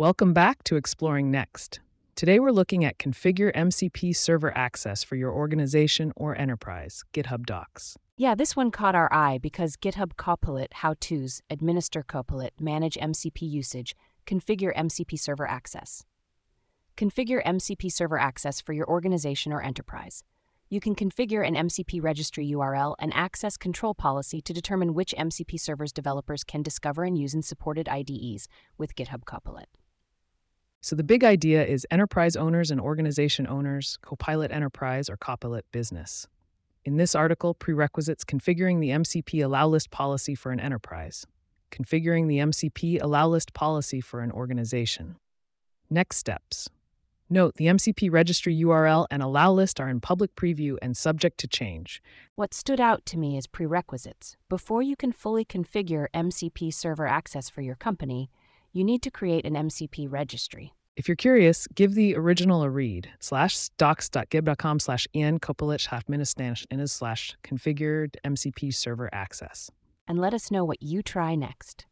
Welcome back to Exploring Next. Today we're looking at Configure MCP Server Access for your organization or enterprise, GitHub Docs. Yeah, this one caught our eye because GitHub Copilot How-Tos, Administer Copilot, Manage MCP Usage, Configure MCP Server Access. Configure MCP Server Access for your organization or enterprise. You can configure an MCP registry URL and access control policy to determine which MCP servers developers can discover and use in supported IDEs with GitHub Copilot. So the big idea is enterprise owners and organization owners, Copilot Enterprise or Copilot Business. In this article, prerequisites configuring the MCP allow list policy for an enterprise, configuring the MCP allow list policy for an organization. Next steps. Note, the MCP registry URL and allow list are in public preview and subject to change. What stood out to me is prerequisites. Before you can fully configure MCP server access for your company, you need to create an MCP registry. If you're curious, give the original a read. /docs.github.com/en copilot-configured MCP server access. And let us know what you try next.